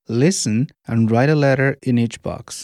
Listen and write a letter in each box.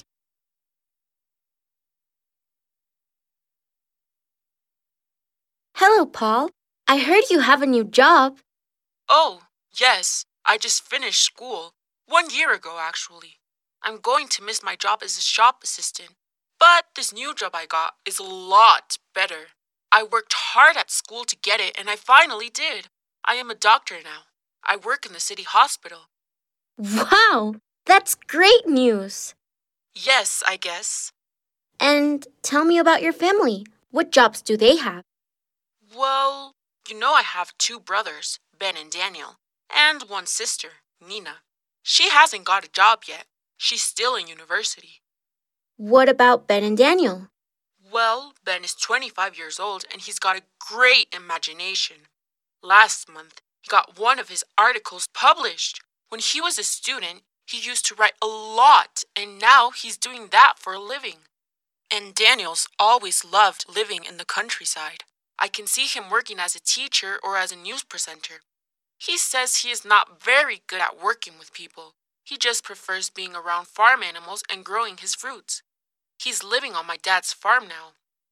Hello, Paul. I heard you have a new job. Oh, yes. I just finished school. 1 year ago, actually. I'm going to miss my job as a shop assistant. But this new job I got is a lot better. I worked hard at school to get it, and I finally did. I am a doctor now. I work in the city hospital. Wow, that's great news. Yes, I guess. And tell me about your family. What jobs do they have? Well, I have 2 brothers, Ben and Daniel, and one sister, Nina. She hasn't got a job yet. She's still in university. What about Ben and Daniel? Well, Ben is 25 years old and he's got a great imagination. Last month, he got one of his articles published. When he was a student, he used to write a lot, and now he's doing that for a living. And Daniel's always loved living in the countryside. I can see him working as a teacher or as a news presenter. He says he is not very good at working with people. He just prefers being around farm animals and growing his fruits. He's living on my dad's farm now.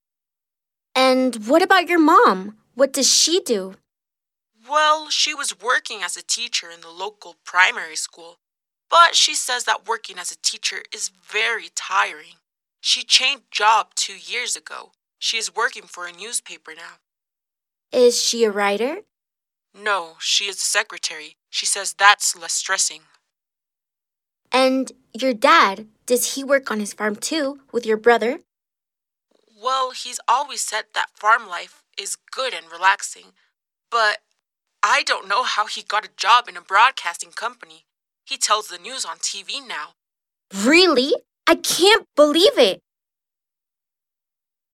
And what about your mom? What does she do? Well, she was working as a teacher in the local primary school, but she says that working as a teacher is very tiring. She changed job 2 years ago. She is working for a newspaper now. Is she a writer? No, she is a secretary. She says that's less stressing. And your dad, does he work on his farm too, with your brother? Well, he's always said that farm life is good and relaxing, but I don't know how he got a job in a broadcasting company. He tells the news on TV now. Really? I can't believe it.